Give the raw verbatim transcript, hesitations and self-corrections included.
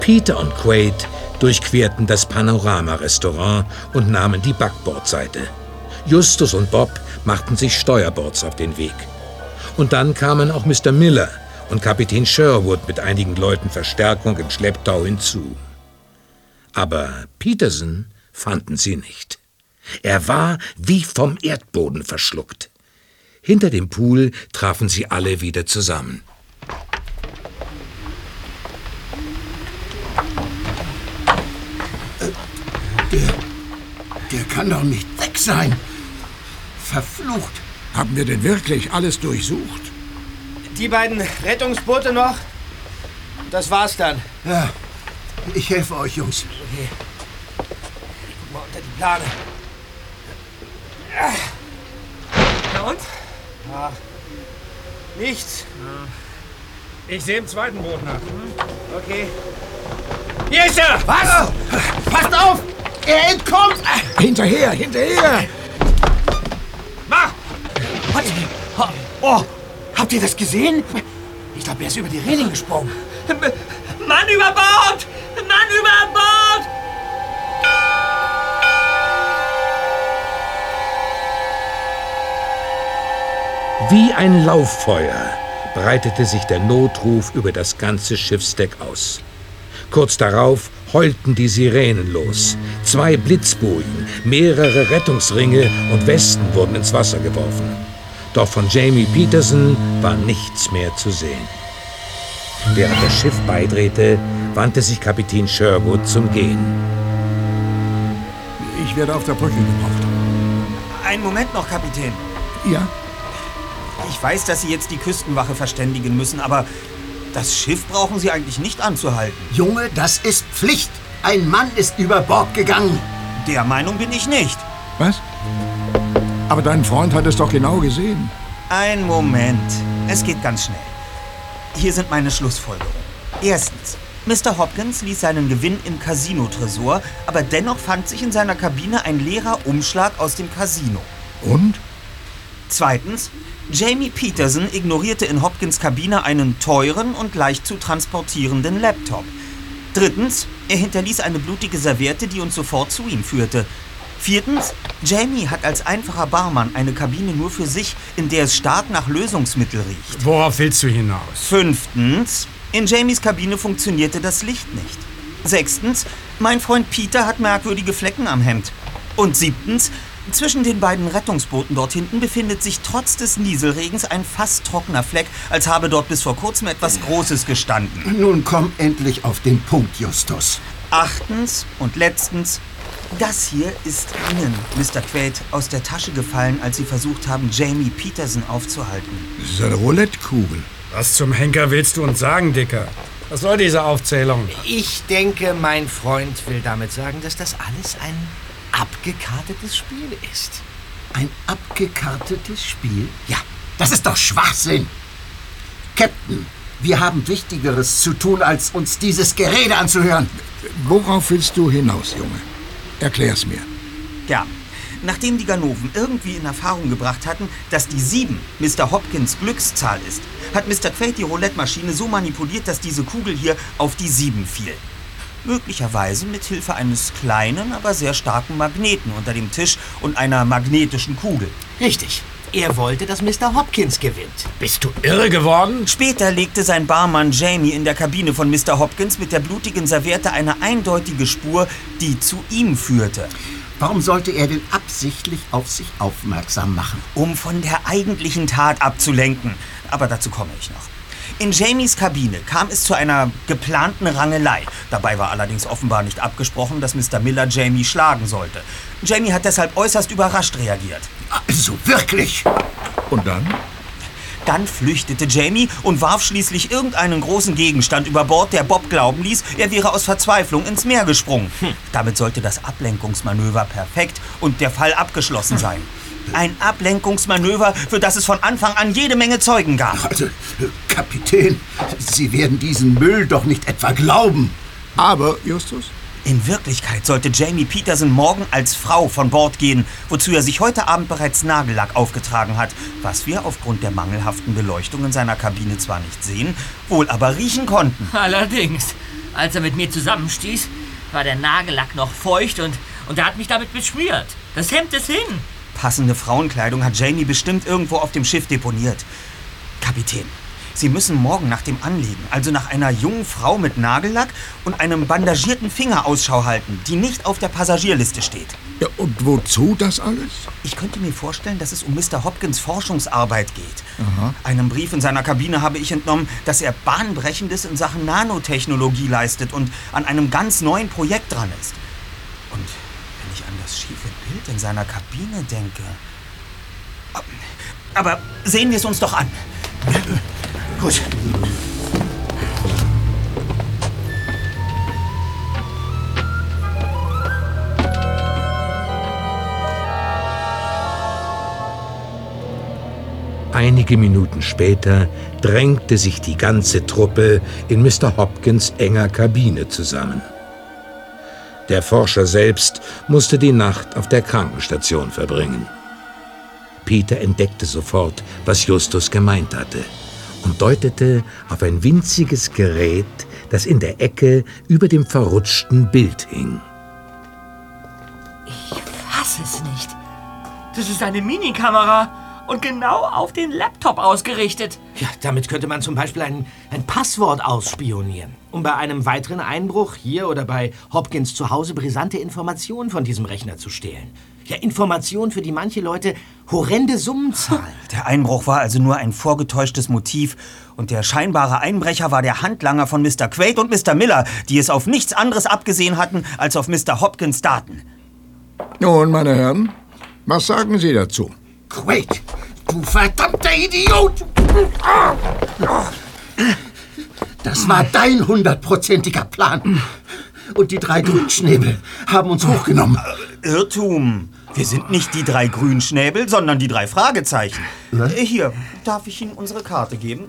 Peter und Quaid durchquerten das Panorama-Restaurant und nahmen die Backbordseite. Justus und Bob machten sich steuerbords auf den Weg. Und dann kamen auch Mister Miller und Kapitän Sherwood mit einigen Leuten Verstärkung im Schlepptau hinzu. Aber Peterson fanden sie nicht. Er war wie vom Erdboden verschluckt. Hinter dem Pool trafen sie alle wieder zusammen. Der, der kann doch nicht weg sein. Verflucht. Haben wir denn wirklich alles durchsucht? Die beiden Rettungsboote noch. Das war's dann. Ja, ich helfe euch, Jungs. Okay. Guck mal unter die Plane. Na und? Ja, nichts. Ich sehe im zweiten Boot nach. Okay. Hier ist er! Was? Passt auf! Er entkommt! Hinterher, hinterher! Mach! Was? Oh, habt ihr das gesehen? Ich glaube, er ist über die Reling gesprungen. Mann über Bord! Mann über Bord! Wie ein Lauffeuer breitete sich der Notruf über das ganze Schiffsdeck aus. Kurz darauf heulten die Sirenen los. Zwei Blitzbojen, mehrere Rettungsringe und Westen wurden ins Wasser geworfen. Doch von Jamie Peterson war nichts mehr zu sehen. Während das Schiff beidrehte, wandte sich Kapitän Sherwood zum Gehen. Ich werde auf der Brücke gebraucht. Einen Moment noch, Kapitän. Ja? Ich weiß, dass Sie jetzt die Küstenwache verständigen müssen, aber das Schiff brauchen Sie eigentlich nicht anzuhalten. Junge, das ist Pflicht. Ein Mann ist über Bord gegangen. Der Meinung bin ich nicht. Was? Aber dein Freund hat es doch genau gesehen. Ein Moment. Es geht ganz schnell. Hier sind meine Schlussfolgerungen. Erstens. Mister Hopkins ließ seinen Gewinn im Casino-Tresor, aber dennoch fand sich in seiner Kabine ein leerer Umschlag aus dem Casino. Und? Zweitens. Jamie Peterson ignorierte in Hopkins Kabine einen teuren und leicht zu transportierenden Laptop. Drittens. Er hinterließ eine blutige Serviette, die uns sofort zu ihm führte. Viertens. Jamie hat als einfacher Barmann eine Kabine nur für sich, in der es stark nach Lösungsmittel riecht. Worauf willst du hinaus? Fünftens. In Jamies Kabine funktionierte das Licht nicht. Sechstens. Mein Freund Peter hat merkwürdige Flecken am Hemd. Und siebtens. Zwischen den beiden Rettungsbooten dort hinten befindet sich trotz des Nieselregens ein fast trockener Fleck, als habe dort bis vor kurzem etwas Großes gestanden. Nun komm endlich auf den Punkt, Justus. Achtens und letztens. Das hier ist Ihnen, Mister Quaid, aus der Tasche gefallen, als Sie versucht haben, Jamie Peterson aufzuhalten. Das ist eine Roulette-Kugel. Was zum Henker willst du uns sagen, Dicker? Was soll diese Aufzählung? Ich denke, mein Freund will damit sagen, dass das alles ein abgekartetes Spiel ist. Ein abgekartetes Spiel? Ja, das ist doch Schwachsinn. Captain, wir haben Wichtigeres zu tun, als uns dieses Gerede anzuhören. Worauf willst du hinaus, Junge? Erklär's mir. Ja, nachdem die Ganoven irgendwie in Erfahrung gebracht hatten, dass die sieben Mister Hopkins Glückszahl ist, hat Mister Quaid die Roulette-Maschine so manipuliert, dass diese Kugel hier auf die sieben fiel. Möglicherweise mit Hilfe eines kleinen, aber sehr starken Magneten unter dem Tisch und einer magnetischen Kugel. Richtig. Er wollte, dass Mister Hopkins gewinnt. Bist du irre geworden? Später legte sein Barmann Jamie in der Kabine von Mister Hopkins mit der blutigen Serviette eine eindeutige Spur, die zu ihm führte. Warum sollte er denn absichtlich auf sich aufmerksam machen? Um von der eigentlichen Tat abzulenken. Aber dazu komme ich noch. In Jamies Kabine kam es zu einer geplanten Rangelei. Dabei war allerdings offenbar nicht abgesprochen, dass Mister Miller Jamie schlagen sollte. Jamie hat deshalb äußerst überrascht reagiert. Also wirklich? Und dann? Dann flüchtete Jamie und warf schließlich irgendeinen großen Gegenstand über Bord, der Bob glauben ließ, er wäre aus Verzweiflung ins Meer gesprungen. Hm. Damit sollte das Ablenkungsmanöver perfekt und der Fall abgeschlossen sein. Ein Ablenkungsmanöver, für das es von Anfang an jede Menge Zeugen gab. Also, Kapitän, Sie werden diesen Müll doch nicht etwa glauben. Aber, Justus? In Wirklichkeit sollte Jamie Peterson morgen als Frau von Bord gehen, wozu er sich heute Abend bereits Nagellack aufgetragen hat, was wir aufgrund der mangelhaften Beleuchtung in seiner Kabine zwar nicht sehen, wohl aber riechen konnten. Allerdings. Als er mit mir zusammenstieß, war der Nagellack noch feucht und, und er hat mich damit beschmiert. Das Hemd ist hin. Passende Frauenkleidung hat Jamie bestimmt irgendwo auf dem Schiff deponiert. Kapitän, Sie müssen morgen nach dem Anlegen, also nach einer jungen Frau mit Nagellack und einem bandagierten Finger Ausschau halten, die nicht auf der Passagierliste steht. Ja, und wozu das alles? Ich könnte mir vorstellen, dass es um Mister Hopkins Forschungsarbeit geht. Aha. Einem Brief in seiner Kabine habe ich entnommen, dass er Bahnbrechendes in Sachen Nanotechnologie leistet und an einem ganz neuen Projekt dran ist. Und wenn ich an das schiefe Bild in seiner Kabine denke... Aber sehen wir es uns doch an. Gut. Einige Minuten später drängte sich die ganze Truppe in Mister Hopkins enger Kabine zusammen. Der Forscher selbst musste die Nacht auf der Krankenstation verbringen. Peter entdeckte sofort, was Justus gemeint hatte, und deutete auf ein winziges Gerät, das in der Ecke über dem verrutschten Bild hing. Ich fasse es nicht. Das ist eine Minikamera und genau auf den Laptop ausgerichtet. Ja, damit könnte man zum Beispiel ein, ein Passwort ausspionieren, um bei einem weiteren Einbruch hier oder bei Hopkins zu Hause brisante Informationen von diesem Rechner zu stehlen. Ja, Informationen, für die manche Leute horrende Summen zahlen. Der Einbruch war also nur ein vorgetäuschtes Motiv und der scheinbare Einbrecher war der Handlanger von Mister Quaid und Mister Miller, die es auf nichts anderes abgesehen hatten als auf Mister Hopkins Daten. Nun, meine Herren, was sagen Sie dazu? Quaid, du verdammter Idiot! Das war dein hundertprozentiger Plan. Und die drei Grünschnäbel haben uns hochgenommen. Irrtum. Wir sind nicht die drei Grünschnäbel, sondern die drei Fragezeichen. Was? Hier, darf ich Ihnen unsere Karte geben?